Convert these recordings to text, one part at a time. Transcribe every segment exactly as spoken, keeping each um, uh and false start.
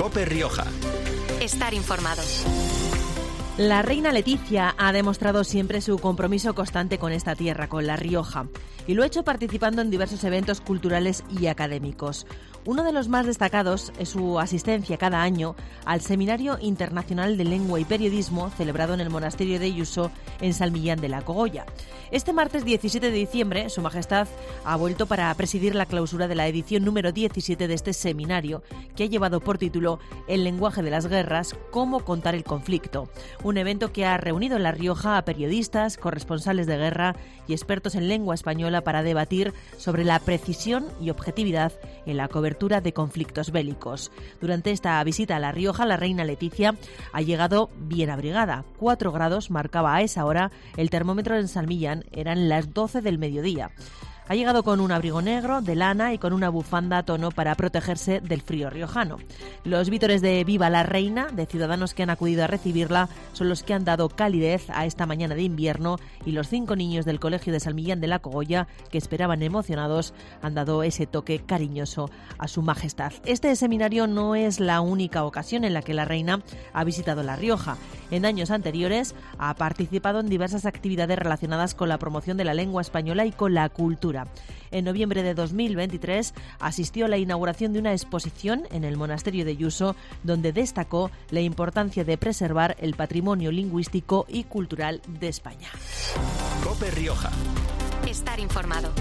COPE Rioja. Estar informado. La reina Letizia ha demostrado siempre su compromiso constante con esta tierra, con La Rioja, y lo ha hecho participando en diversos eventos culturales y académicos. Uno de los más destacados es su asistencia cada año al Seminario Internacional de Lengua y Periodismo celebrado en el Monasterio de Yuso, en San Millán de la Cogolla. Este martes diecisiete de diciembre, Su Majestad ha vuelto para presidir la clausura de la edición número diecisiete de este seminario, que ha llevado por título El lenguaje de las guerras, cómo contar el conflicto. Un evento que ha reunido en La Rioja a periodistas, corresponsales de guerra y expertos en lengua española para debatir sobre la precisión y objetividad en la cobertura de conflictos bélicos. Durante esta visita a La Rioja, la reina Letizia ha llegado bien abrigada. Cuatro grados marcaba a esa hora el termómetro en San Millán, eran las doce del mediodía. Ha llegado con un abrigo negro de lana y con una bufanda a tono para protegerse del frío riojano. Los vítores de Viva la Reina, de ciudadanos que han acudido a recibirla, son los que han dado calidez a esta mañana de invierno, y los cinco niños del Colegio de San Millán de la Cogolla, que esperaban emocionados, han dado ese toque cariñoso a Su Majestad. Este seminario no es la única ocasión en la que la reina ha visitado La Rioja. En años anteriores ha participado en diversas actividades relacionadas con la promoción de la lengua española y con la cultura. En noviembre de dos mil veintitrés asistió a la inauguración de una exposición en el Monasterio de Yuso, donde destacó la importancia de preservar el patrimonio lingüístico y cultural de España. COPE Rioja. Estar informado.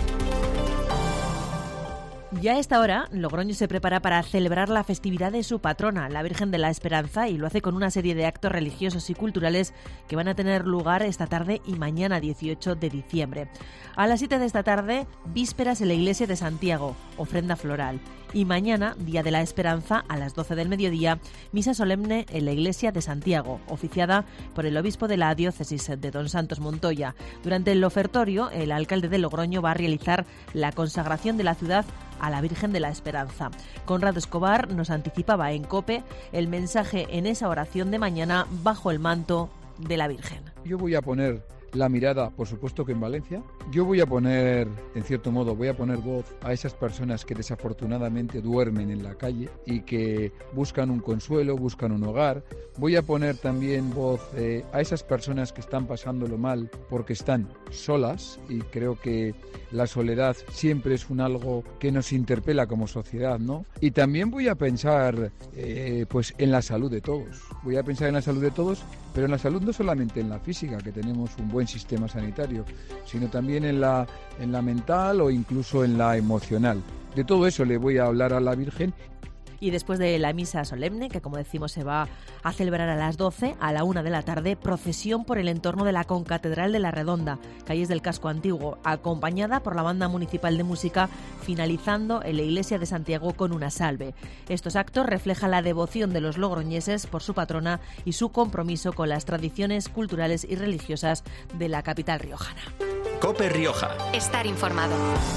Ya a esta hora, Logroño se prepara para celebrar la festividad de su patrona, la Virgen de la Esperanza, y lo hace con una serie de actos religiosos y culturales que van a tener lugar esta tarde y mañana dieciocho de diciembre. A las siete de esta tarde, vísperas en la Iglesia de Santiago, ofrenda floral. Y mañana, Día de la Esperanza, a las doce del mediodía, misa solemne en la Iglesia de Santiago, oficiada por el obispo de la diócesis de Don Santos Montoya. Durante el ofertorio, el alcalde de Logroño va a realizar la consagración de la ciudad a la Virgen de la Esperanza. Conrado Escobar nos anticipaba en COPE el mensaje en esa oración de mañana bajo el manto de la Virgen. Yo voy a poner la mirada, por supuesto que en Valencia. Yo voy a poner, en cierto modo, voy a poner voz a esas personas que desafortunadamente duermen en la calle y que buscan un consuelo, buscan un hogar. Voy a poner también voz eh, a esas personas que están pasándolo mal porque están solas, y creo que la soledad siempre es un algo que nos interpela como sociedad, ¿no? Y también voy a pensar eh, pues en la salud de todos. Voy a pensar en la salud de todos, pero en la salud no solamente en la física, que tenemos un buen sistema sanitario, sino también en la, en la mental o incluso en la emocional. De todo eso le voy a hablar a la Virgen. Y después de la misa solemne, que como decimos se va a celebrar a las doce, a la una de la tarde, procesión por el entorno de la Concatedral de la Redonda, calles del Casco Antiguo, acompañada por la Banda Municipal de Música, finalizando en la Iglesia de Santiago con una salve. Estos actos reflejan la devoción de los logroñeses por su patrona y su compromiso con las tradiciones culturales y religiosas de la capital riojana. COPE Rioja. Estar informado.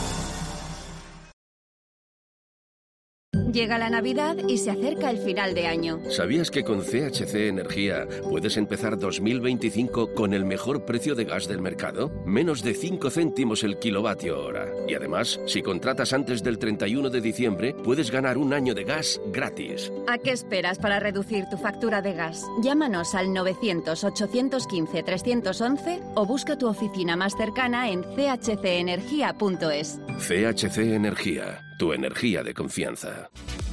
Llega la Navidad y se acerca el final de año. ¿Sabías que con C H C Energía puedes empezar dos mil veinticinco con el mejor precio de gas del mercado? Menos de cinco céntimos el kilovatio hora. Y además, si contratas antes del treinta y uno de diciembre, puedes ganar un año de gas gratis. ¿A qué esperas para reducir tu factura de gas? Llámanos al novecientos, ochocientos quince, trescientos once o busca tu oficina más cercana en c h c energía punto es. C H C Energía, tu energía de confianza.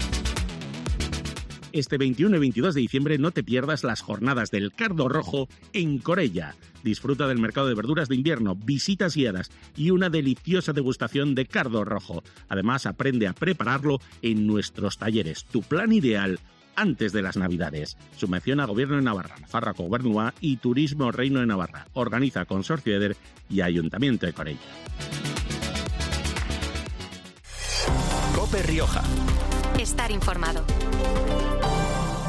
Este veintiuno y veintidós de diciembre no te pierdas las jornadas del Cardo Rojo en Corella. Disfruta del mercado de verduras de invierno, visitas guiadas y una deliciosa degustación de cardo rojo. Además, aprende a prepararlo en nuestros talleres. Tu plan ideal antes de las Navidades. Subvención a Gobierno de Navarra, Nafarroako Gobernua y Turismo Reino de Navarra. Organiza Consorcio Eder y Ayuntamiento de Corella. COPE Rioja. Estar informado.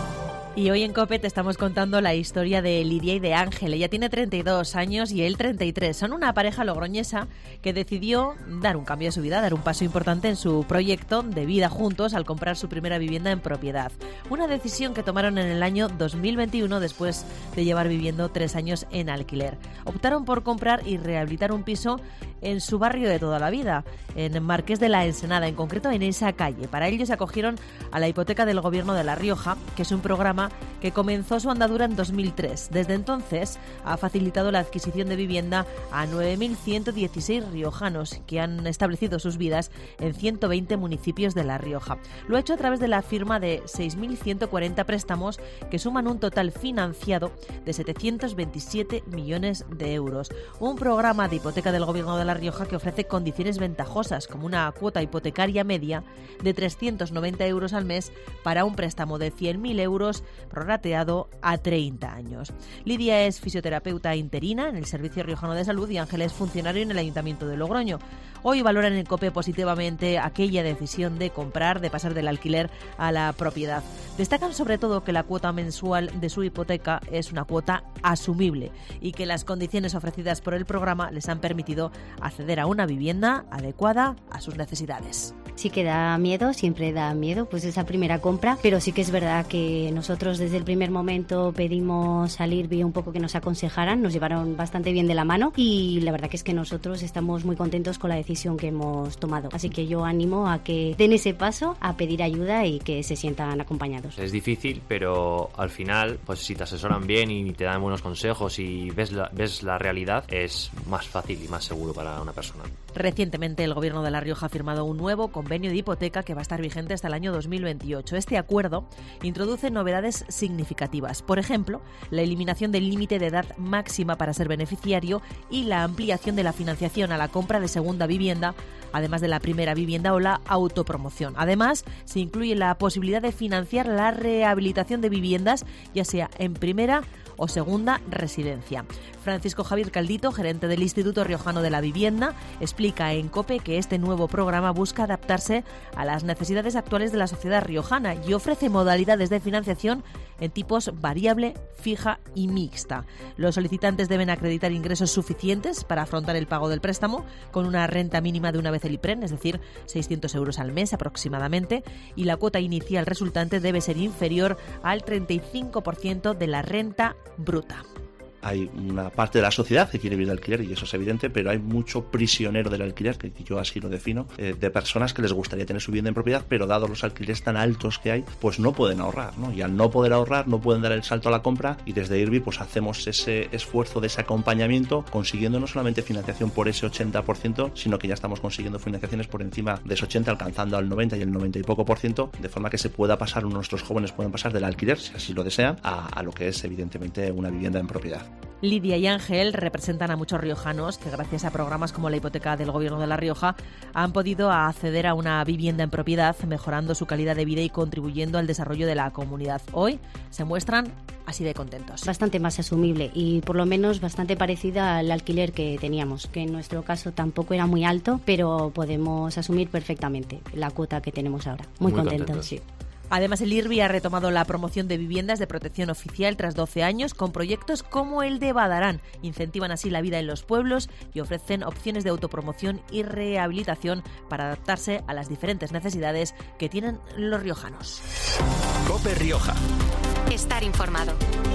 Y hoy en COPE te estamos contando la historia de Lidia y de Ángel. Ella tiene treinta y dos años y él treinta y tres. Son una pareja logroñesa que decidió dar un cambio a su vida, dar un paso importante en su proyecto de vida juntos al comprar su primera vivienda en propiedad. Una decisión que tomaron en el año dos mil veintiuno después de llevar viviendo tres años en alquiler. Optaron por comprar y rehabilitar un piso en su barrio de toda la vida, en Marqués de la Ensenada, en concreto en esa calle. Para ello se acogieron a la hipoteca del Gobierno de La Rioja, que es un programa que comenzó su andadura en dos mil tres. Desde entonces ha facilitado la adquisición de vivienda a nueve mil ciento dieciséis riojanos que han establecido sus vidas en ciento veinte municipios de La Rioja. Lo ha hecho a través de la firma de seis mil ciento cuarenta préstamos que suman un total financiado de setecientos veintisiete millones de euros. Un programa de hipoteca del Gobierno de La Rioja que ofrece condiciones ventajosas, como una cuota hipotecaria media de trescientos noventa euros al mes para un préstamo de cien mil euros prorrateado a treinta años. Lidia es fisioterapeuta interina en el Servicio Riojano de Salud y Ángel es funcionario en el Ayuntamiento de Logroño. Hoy valoran en COPE positivamente aquella decisión de comprar, de pasar del alquiler a la propiedad. Destacan sobre todo que la cuota mensual de su hipoteca es una cuota asumible y que las condiciones ofrecidas por el programa les han permitido acceder a una vivienda adecuada a sus necesidades. Sí que da miedo, siempre da miedo, pues esa primera compra, pero sí que es verdad que nosotros desde el primer momento pedimos salir, vi un poco que nos aconsejaran, nos llevaron bastante bien de la mano y la verdad que es que nosotros estamos muy contentos con la decisión que hemos tomado. Así que yo animo a que den ese paso, a pedir ayuda y que se sientan acompañados. Es difícil, pero al final, pues si te asesoran bien y te dan buenos consejos y ves la, ves la realidad, es más fácil y más seguro para una persona. Recientemente el Gobierno de La Rioja ha firmado un nuevo convenio de hipoteca que va a estar vigente hasta el año dos mil veintiocho. Este acuerdo introduce novedades significativas. Por ejemplo, la eliminación del límite de edad máxima para ser beneficiario y la ampliación de la financiación a la compra de segunda vivienda, además de la primera vivienda o la autopromoción. Además, se incluye la posibilidad de financiar la rehabilitación de viviendas, ya sea en primera o segunda residencia. Francisco Javier Caldito, gerente del Instituto Riojano de la Vivienda, explica en COPE que este nuevo programa busca adaptarse a las necesidades actuales de la sociedad riojana y ofrece modalidades de financiación en tipos variable, fija y mixta. Los solicitantes deben acreditar ingresos suficientes para afrontar el pago del préstamo con una renta mínima de una vez el IPREN, es decir, seiscientos euros al mes aproximadamente, y la cuota inicial resultante debe ser inferior al treinta y cinco por ciento de la renta bruta. Hay una parte de la sociedad que quiere vivir de alquiler y eso es evidente, pero hay mucho prisionero del alquiler, que yo así lo defino, eh, de personas que les gustaría tener su vivienda en propiedad, pero dados los alquileres tan altos que hay, pues no pueden ahorrar, ¿no? Y al no poder ahorrar, no pueden dar el salto a la compra y desde IRBI pues hacemos ese esfuerzo de ese acompañamiento, consiguiendo no solamente financiación por ese ochenta por ciento, sino que ya estamos consiguiendo financiaciones por encima de ese ochenta, alcanzando al noventa y el noventa y poco por ciento, de forma que se pueda pasar, nuestros jóvenes pueden pasar del alquiler, si así lo desean, a, a lo que es evidentemente una vivienda en propiedad. Lidia y Ángel representan a muchos riojanos que gracias a programas como la hipoteca del Gobierno de La Rioja han podido acceder a una vivienda en propiedad, mejorando su calidad de vida y contribuyendo al desarrollo de la comunidad. Hoy se muestran así de contentos. Bastante más asumible y por lo menos bastante parecida al alquiler que teníamos, que en nuestro caso tampoco era muy alto, pero podemos asumir perfectamente la cuota que tenemos ahora. Muy, muy contentos, contentos, sí. Además, el IRBI ha retomado la promoción de viviendas de protección oficial tras doce años con proyectos como el de Badarán. Incentivan así la vida en los pueblos y ofrecen opciones de autopromoción y rehabilitación para adaptarse a las diferentes necesidades que tienen los riojanos. COPE Rioja. Estar informado.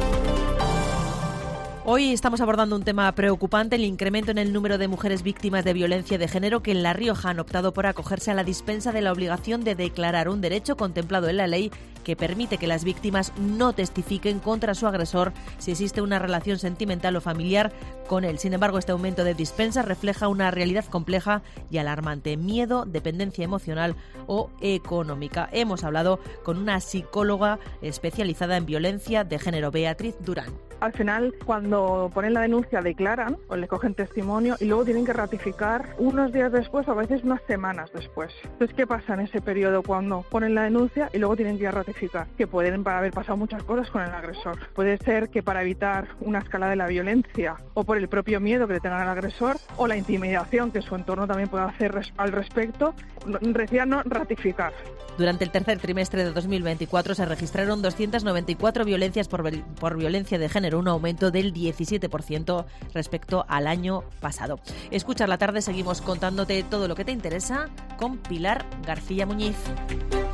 Hoy estamos abordando un tema preocupante, el incremento en el número de mujeres víctimas de violencia de género que en La Rioja han optado por acogerse a la dispensa de la obligación de declarar, un derecho contemplado en la ley que permite que las víctimas no testifiquen contra su agresor si existe una relación sentimental o familiar con él. Sin embargo, este aumento de dispensas refleja una realidad compleja y alarmante: miedo, dependencia emocional o económica. Hemos hablado con una psicóloga especializada en violencia de género, Beatriz Durán. Al final, cuando ponen la denuncia, declaran o le cogen testimonio y luego tienen que ratificar unos días después o a veces unas semanas después. Entonces, ¿qué pasa en ese periodo cuando ponen la denuncia y luego tienen que ir a ratificar? Que pueden haber pasado muchas cosas con el agresor. Puede ser que para evitar una escalada de la violencia o por el propio miedo que le tengan al agresor o la intimidación que su entorno también puede hacer al respecto, decían no ratificar. Durante el tercer trimestre de dos mil veinticuatro se registraron doscientas noventa y cuatro violencias por, por violencia de género, un aumento del diecisiete por ciento respecto al año pasado. Escucha la tarde, seguimos contándote todo lo que te interesa con Pilar García Muñiz.